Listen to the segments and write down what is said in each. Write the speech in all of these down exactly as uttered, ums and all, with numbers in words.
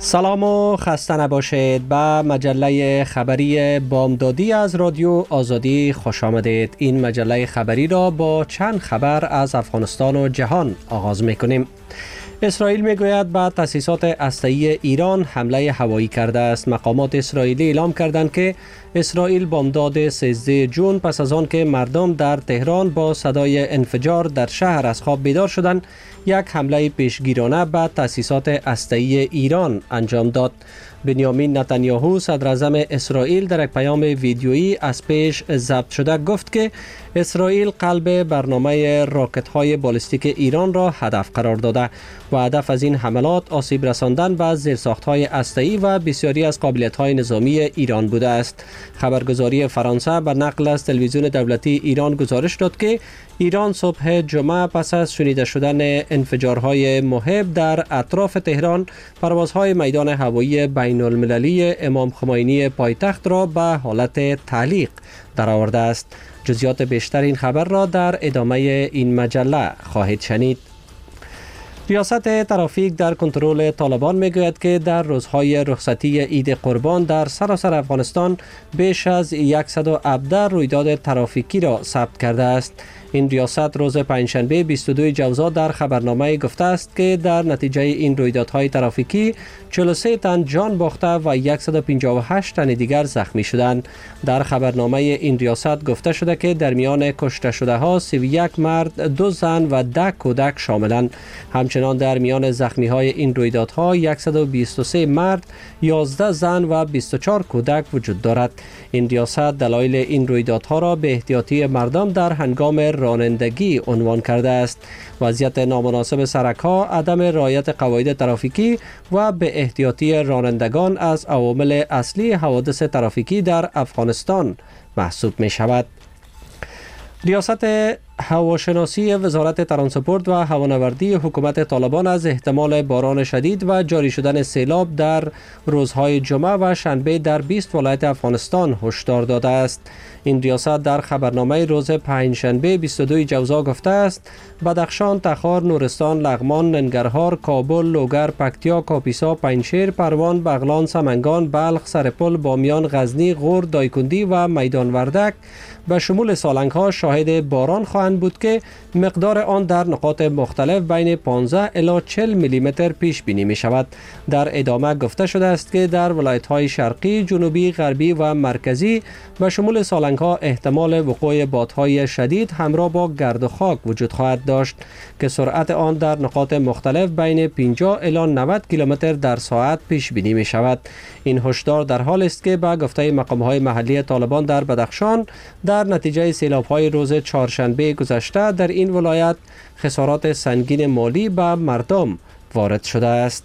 سلام و خسته نباشید. به مجله خبری بامدادی از رادیو آزادی خوش آمدید. این مجله خبری را با چند خبر از افغانستان و جهان آغاز میکنیم. اسرائیل میگوید به تأسیسات هسته‌ای ایران حمله هوایی کرده است. مقامات اسرائیلی اعلام کردند که اسرائیل بامداد سیزده جون پس از آن که مردم در تهران با صدای انفجار در شهر از خواب بیدار شدند، یک حمله پیشگیرانه به تأسیسات هسته‌ای ایران انجام داد. بنیامین نتانیاهو صدر اعظم اسرائیل در یک پیام ویدیویی از پیش ضبط شده گفت که اسرائیل قلب برنامه راکت های بالستیک ایران را هدف قرار داده و هدف از این حملات آسیب رساندن به زیرساخت های هسته‌ای و بسیاری از قابلیت های نظامی ایران بوده است. خبرگزاری فرانسه به نقل از تلویزیون دولتی ایران گزارش داد که ایران صبح جمعه پس از شنیده شدن انفجارهای مهیب در اطراف تهران پروازهای میدان هوایی بین المللی امام خمینی پایتخت را به حالت تعلیق درآورده است. جزئیات بیشتر این خبر را در ادامه این مجله خواهید شنید. ریاست ترافیک در کنترل طالبان میگوید که در روزهای رخصتی عید قربان در سراسر افغانستان بیش از صد و هفده رویداد ترافیکی را ثبت کرده است. این ریاست روز پنجشنبه بیست و دو جوزا در خبرنامه گفته است که در نتیجه این رویدادهای ترافیکی چهل و سه تن جان باخته و صد و پنجاه و هشت تن دیگر زخمی شدند. در خبرنامه این ریاست گفته شده که در میان کشته شده ها سی و یک مرد، دو زن و ده کودک شاملند. همچنان در میان زخمی های این رویدادها صد و بیست و سه مرد، یازده زن و بیست و چهار کودک وجود دارد. این ریاست دلایل این رویدادها را به احتیاطی مردم در هنگام رانندگی عنوان کرده است. وضعیت نامناسب سرک‌ها، عدم رعایت قواعد ترافیکی و به احتیاطی رانندگان از عوامل اصلی حوادث ترافیکی در افغانستان محسوب می شود. ریاست هواشناسی وزارت ترانسپورت و هوانوردی حکومت طالبان از احتمال باران شدید و جاری شدن سیلاب در روزهای جمعه و شنبه در بیست ولایت افغانستان هشدار داده است. این ریاست در خبرنامه روز پنجشنبه بیست و دو جوزا گفته است بدخشان، تخار، نورستان، لغمان، ننگرهار، کابل، لوگر، پکتیا، کاپیسا، پنجشیر، پروان، بغلان، سمنگان، بلخ، سرپل، بامیان، غزنی، غور، دایکندی و میدان وردک به شمول سالنگ ها شاهد باران خواهند بود که مقدار آن در نقاط مختلف بین پانزده الی چهل میلی متر پیش بینی می شود. در ادامه گفته شده است که در ولایت های شرقی، جنوبی، غربی و مرکزی به شمول سالنگ ها احتمال وقوع بادهای شدید همراه با گرد و خاک وجود خواهد داشت که سرعت آن در نقاط مختلف بین پنجاه الی نود کیلومتر در ساعت پیش بینی می شود. این هشدار در حال است که به گفته مقام های محلی طالبان در بدخشان در نتیجه سیلاب های روز چهارشنبه گذشته در این ولایت خسارات سنگین مالی به مردم وارد شده است.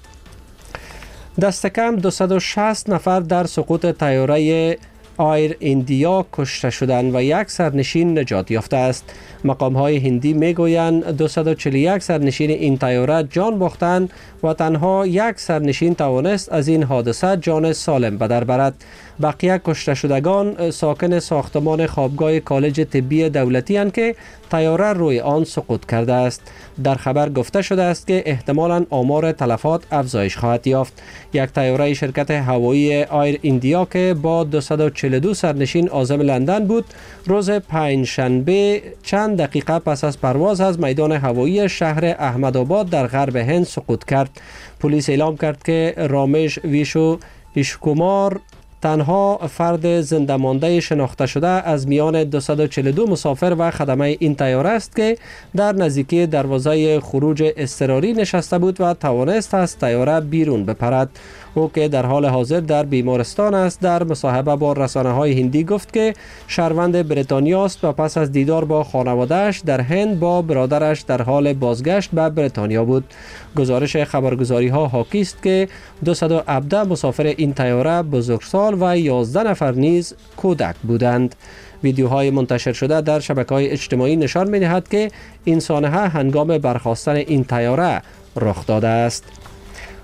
دست کم دویست و شصت نفر در سقوط طیاره آیر ایندیا کشته شدند و یک سرنشین نجات یافته است. مقام های هندی می گویند دویست و چهل و یک سرنشین این طیاره جان باختند و تنها یک سرنشین توانست از این حادثه جان سالم به در برد. بقیه کشته شدگان ساکن ساختمان خوابگاه کالج طبی دولتی اند که طیاره روی آن سقوط کرده است. در خبر گفته شده است که احتمالاً آمار تلفات افزایش خواهد یافت. یک طیاره شرکت هوایی آیر ایندیا که با دویست و چهل و دو سرنشین عازم لندن بود، روز پنجشنبه چند دقیقه پس از پرواز از میدان هوایی شهر احمدآباد در غرب هند سقوط کرد. پلیس اعلام کرد که رامیش ویشو ایشکومار تنها فرد زنده مانده شناخته شده از میان دویست و چهل و دو مسافر و خدمه این طیاره است که در نزدیکی دروازه خروج اضطراری نشسته بود و توانست از طیاره بیرون بپرد. او که در حال حاضر در بیمارستان است در مصاحبه با رسانه‌های هندی گفت که شهروند بریتانیا است و پس از دیدار با خانواده‌اش در هند با برادرش در حال بازگشت به بریتانیا بود. گزارش خبرگزاری‌ها حاکی است که دویست و هفده مسافر این طیاره بزرگسال و یازده نفر نیز کودک بودند. ویدیوهای منتشر شده در شبکه‌های اجتماعی نشان می‌دهد که این سانحه هنگام برخاستن این طیاره رخ داده است.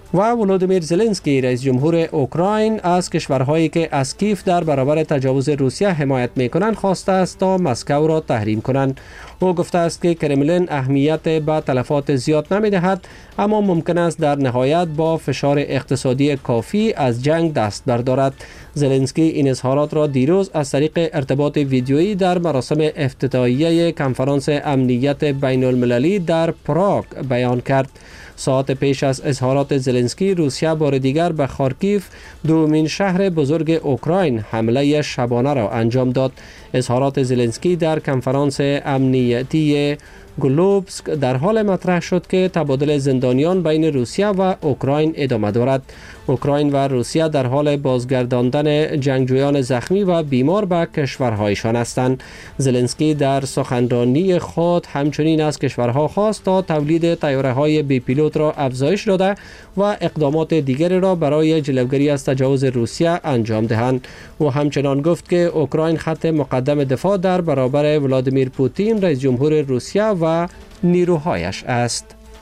و ولودیمیر زلنسکی رئیس جمهور اوکراین از کشورهایی که از کیف در برابر تجاوز روسیه حمایت میکنند خواسته است تا مسکو را تحریم کنند. او گفته است که کرملین اهمیت به تلفات زیاد نمیدهد، اما ممکن است در نهایت با فشار اقتصادی کافی از جنگ دست بردارد. زلنسکی این اظهارات را دیروز از طریق ارتباط ویدیویی در مراسم افتتاحیه کنفرانس امنیت بین المللی در پراگ بیان کرد. ساعت پیش از اظهارات زلنسکی، روسیه بار دیگر به خارکیف، دومین شهر بزرگ اوکراین، حمله شبانه را انجام داد. اظهارات زلنسکی در کنفرانس امنیتی گلوبسک در حال مطرح شد که تبادل زندانیان بین روسیه و اوکراین ادامه دارد. اوکراین و روسیه در حال بازگرداندن جنگجویان زخمی و بیمار به کشورهایشان هستند. زلنسکی در سخنرانی خود همچنین از کشورها خواست تا تولید طیاره‌های بی پیلوت را افزایش داده و اقدامات دیگری را برای جلوگیری از تجاوز روسیه انجام دهند. او همچنان گفت که اوکراین خط مقدم دفاع در برابر ولادیمیر پوتین رئیس جمهور روسیه و نیروهایش است.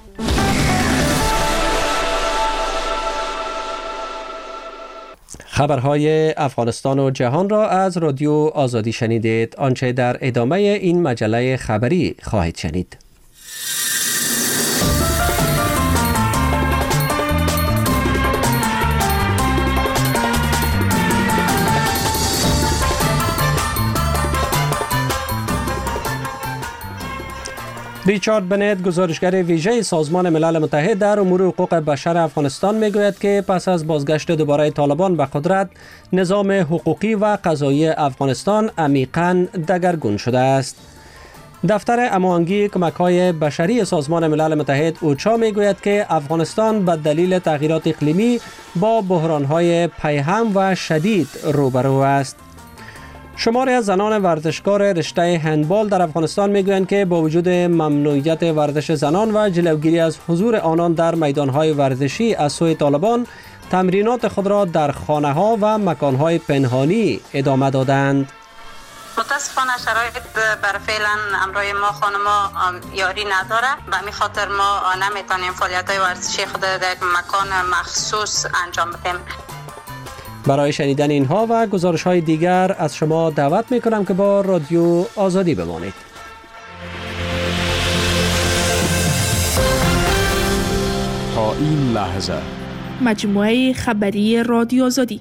خبرهای افغانستان و جهان را از رادیو آزادی شنیدید. آنچه در ادامه این مجله خبری خواهید شنید. ریچارد بنت، گزارشگر ویژه سازمان ملل متحد در امور حقوق بشر افغانستان، میگوید که پس از بازگشت دوباره طالبان به قدرت، نظام حقوقی و قضایی افغانستان عمیقاً دگرگون شده است. دفتر هماهنگی کمک‌های بشری سازمان ملل متحد اوچا میگوید که افغانستان به دلیل تغییرات اقلیمی با بحران‌های پیهم و شدید روبرو است. شماری از زنان ورزشکار رشته هندبال در افغانستان میگویند که با وجود ممنوعیت ورزش زنان و جلوگیری از حضور آنان در میدانهای ورزشی از سوی طالبان، تمرینات خود را در خانه‌ها و مکان‌های پنهانی ادامه دادند. متاسفانه شرایط بر فعلا امروی ما خانما یاری نداره، به همین خاطر ما نمیتونیم فعالیت‌های ورزشی خود در یک مکان مخصوص انجام بدیم. برای شنیدن اینها و گزارش‌های دیگر از شما دعوت می‌کنم که با رادیو آزادی بمانید. تا این لحظه مجموعه خبری رادیو آزادی.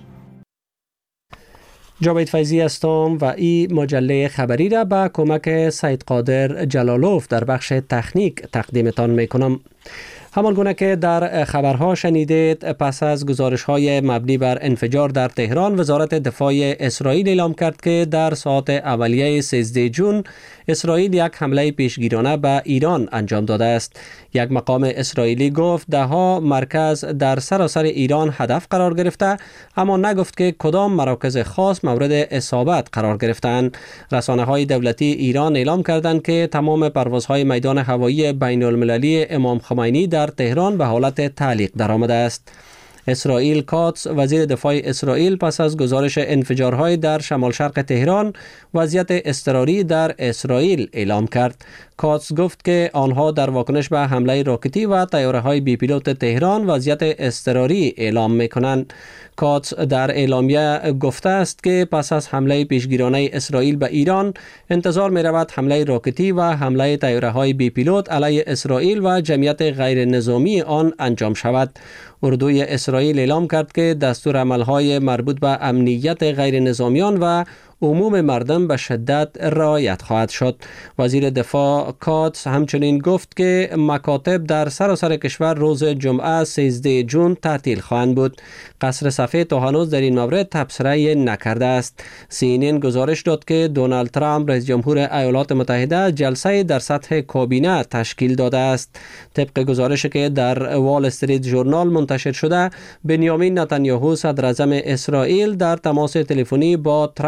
جاوید فیضی هستم و این مجله خبری را با کمک سید قادر جلالوف در بخش تکنیک تقدیمتان می‌کنم. همان گونه که در خبرها شنیدید، پس از گزارش‌های مبنی بر انفجار در تهران، وزارت دفاع اسرائیل اعلام کرد که در ساعات اولیه سیزده جون اسرائیل یک حمله پیشگیرانه به ایران انجام داده است. یک مقام اسرائیلی گفت ده‌ها مرکز در سراسر ایران هدف قرار گرفته، اما نگفت که کدام مراکز خاص مورد اصابت قرار گرفتند. رسانه‌های دولتی ایران اعلام کردند که تمام پروازهای میدان هوایی بین المللی امام خمینی در تهران به حالت تعلیق درآمده است. اسرائیل کاتس، وزیر دفاع اسرائیل، پس از گزارش انفجارهای در شمال شرق تهران وضعیت اضطراری در اسرائیل اعلام کرد. کاتس گفت که آنها در واکنش به حمله راکتی و طیاره‌های بی پیلوت تهران وضعیت اضطراری اعلام می‌کنند. کاتس در اعلامیه گفته است که پس از حمله پیشگیرانه اسرائیل به ایران، انتظار می‌رود حمله راکتی و حمله طیاره‌های بی پیلوت علیه اسرائیل و جمعیت غیر نظامی آن انجام شود. اردوی اسرائیل اعلام کرد که دستورالعمل‌های مربوط به امنیت غیر نظامیان و عموم مردم به شدت رعایت خواهد شد. وزیر دفاع کاتس همچنین گفت که مکاتب در سراسر کشور روز جمعه سیزده جون تعطیل خواهند بود. قصر سفید تا هنوز در این مورد تبصره نکرده است. سی ان ان گزارش داد که دونالد ترامپ رئیس جمهور ایالات متحده جلسه در سطح کابینه تشکیل داده است. طبق گزارشی که در وال استریت ژورنال منتشر شده، بنیامین نتانیاهو صدر اعظم اسرائیل در تماس تلفنی با ترامپ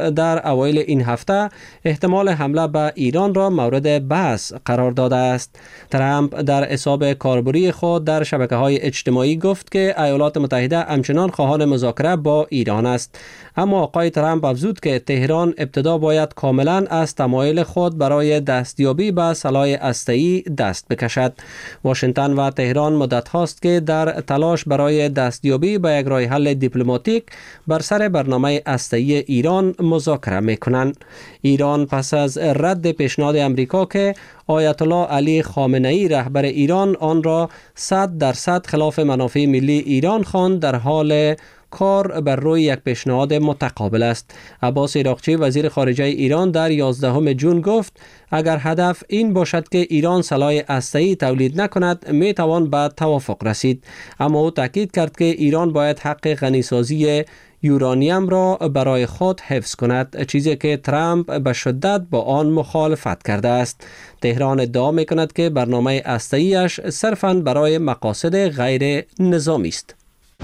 در اوایل این هفته احتمال حمله به ایران را مورد بحث قرار داده است. ترامپ در حساب کاربری خود در شبکه‌های اجتماعی گفت که ایالات متحده همچنان خواهان مذاکره با ایران است. اما آقای ترامپ افزود که تهران ابتدا باید کاملا از تمایل خود برای دستیابی به سلاح هسته‌ای دست بکشد. واشنگتن و تهران مدت هاست که در تلاش برای دستیابی به یک راه حل دیپلماتیک بر سر برنامه هسته‌ای ایران مذاکره می‌کنند. ایران پس از رد پیشنهاد امریکا که آیت الله علی خامنه‌ای رهبر ایران آن را صد درصد خلاف منافع ملی ایران خواند، در حال کار بر روی یک پیشنهاد متقابل است. عباس عراقچی وزیر خارجه ایران در یازدهم ژوئن گفت اگر هدف این باشد که ایران سلاح هسته‌ای تولید نکند می توان به توافق رسید. اما او تاکید کرد که ایران باید حق غنیسازی یورانیم را برای خود حفظ کند، چیزی که ترامپ به شدت با آن مخالفت کرده است. تهران ادعا می کند که برنامه هسته‌ایش صرفاً برای مقاصد غیر نظامی است.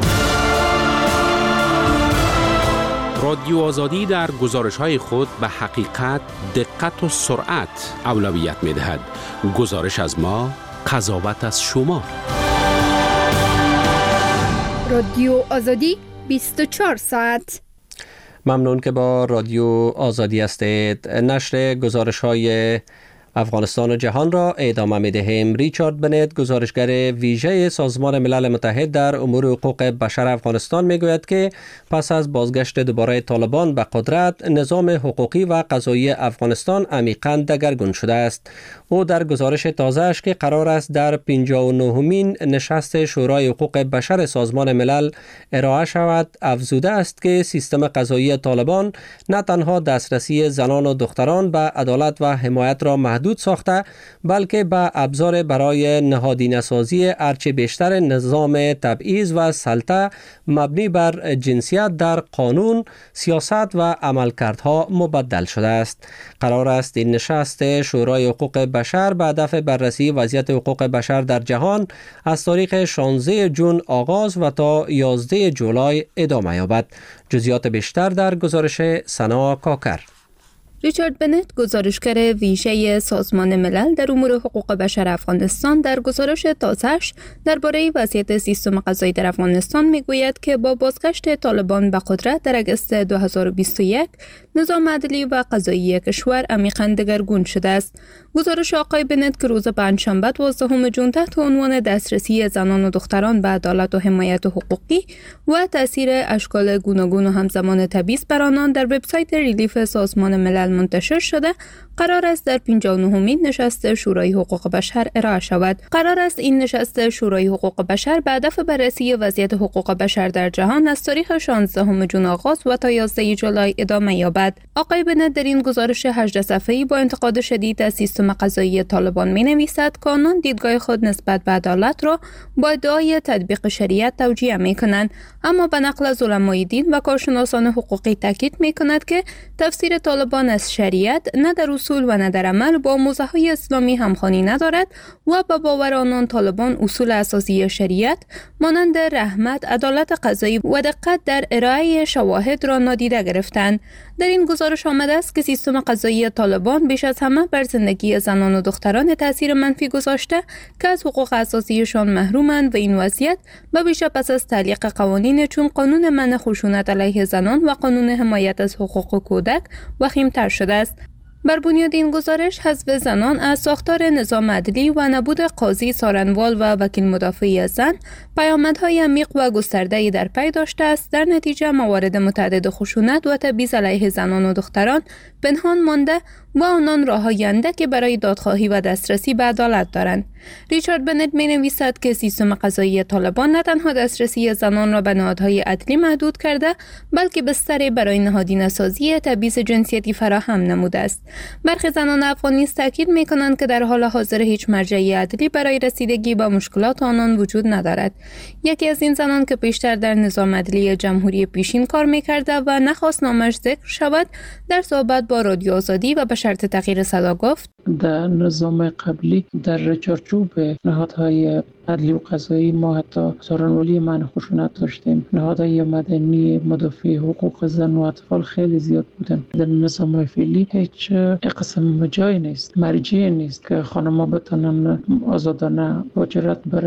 رادیو آزادی در گزارش‌های خود به حقیقت، دقت و سرعت اولویت می‌دهد. گزارش از ما، قضاوت از شما. رادیو آزادی بیست و چهار ساعت. ممنون که با رادیو آزادی هستید. نشر گزارش‌های افغانستان و جهان را ادامه می‌دهیم. ریچارد بنت، گزارشگر ویژه سازمان ملل متحد در امور حقوق بشر افغانستان، میگوید که پس از بازگشت دوباره طالبان به قدرت، نظام حقوقی و قضایی افغانستان عمیقاً دگرگون شده است. او در گزارش تازه‌اش که قرار است در پنجاه و نهمین نشست شورای حقوق بشر سازمان ملل ارائه شود، افزوده است که سیستم قضایی طالبان نه تنها دسترسی زنان و دختران به عدالت و حمایت را محدود ساخته، بلکه به ابزار برای نهادینه‌سازی هرچه بیشتر نظام تبعیض و سلطه مبنی بر جنسیت در قانون، سیاست و عملکردها مبدل شده است. قرار است این نشست شورای حقوق بشر به هدف بررسی وضعیت حقوق بشر در جهان از تاریخ شانزده ژوئن آغاز و تا یازده جولای ادامه یابد. جزئیات بیشتر در گزارش سنا کاکر. ریچارد بنت، گزارشگر ویژه سازمان ملل در امور حقوق بشر افغانستان، در گزارش تازه‌اش درباره وضعیت سیستم قضایی در افغانستان میگوید که با بازگشت طالبان به قدرت در اگست دو هزار و بیست و یک، نظام عدلی و قضایی کشور عمیقاً دگرگون شده است. گزارش آقای بنت که روز پنجشنبه دوازدهم ژوئن تحت عنوان دسترسی زنان و دختران به عدالت و حمایت حقوقی و تاثیر اشکال گوناگون و همزمان تبعیض بر آنان در وبسایت ریلیف سازمان ملل منتشر شده، قرار است در پنجاه و نهمین نشست شورای حقوق بشر ارائه شود. قرار است این نشست شورای حقوق بشر به هدف بررسی وضعیت حقوق بشر در جهان از تاریخ شانزدهم ژوئن آغاز و تا یازده جولای ادامه یابد. آقای بنت در این گزارش هجده صفحه‌ای با انتقاد شدید از سیستم قضایی طالبان می‌نویسد که آنان دیدگاه خود نسبت به عدالت را با ادعای تطبیق شریعت توجیه می‌کنند، اما به نقل از علمای دین و کارشناسان حقوقی تاکید می‌کند که تفسیر طالبان از شریعت نه در اصول و نه در عمل با موضوعهای اسلامی همخوانی ندارد و با باور آنان طالبان اصول اساسی شریعت مانند رحمت، عدالت قضایی و دقت در ارائه شواهد را نادیده گرفتند. در این گزارش آمده است که سیستم قضایی طالبان بیش از همه بر زندگی زنان و دختران تاثیر منفی گذاشته که از حقوق اساسیشان محرومند و این وضعیت به ویژه پس از تعلیق قوانین چون قانون منع خشونت علیه زنان و قانون حمایت از حقوق کودک وخیم‌تر شده است. بر بنیاد این گزارش، حذف زنان از ساختار نظام عدلی و نبود قاضی سارنوال و وکیل مدافعی زن پیامدهای عمیق و گسترده‌ای در پی داشته است. در نتیجه موارد متعدد خشونت و تبعیض علیه زنان و دختران پنهان مانده و آنان راه‌های اندکی برای دادخواهی و دسترسی به عدالت دارند. ریچارد بنت می‌نویسد که سیستم قضایی طالبان نه تنها دسترسی زنان را به نهادهای عدلی محدود کرده، بلکه بستری برای نهادینه‌سازی تبعیض جنسیتی فراهم نموده است. برخی زنان افغان نیز تاکید می‌کنند که در حال حاضر هیچ مرجعی عدلی برای رسیدگی به مشکلات آنان وجود ندارد. یکی از این زنان که پیشتر در نظام عدلی جمهوری پیشین کار می‌کرده و نخواست نامش ذکر شود، در صحبت با رادیو آزادی و به شرط تغییر سلا گفت در نظام قبلی در چارچوب نهادهای عدلی و قضایی ما حتی سخنرانی منع خشونت داشتیم. نهادهای مدنی مدافع حقوق زن و اطفال خیلی زیاد بودن. در نظام فعلی هیچ قسم جایی نیست، مرجعی نیست که خانم‌ها بتونن آزادانه مهاجرت برن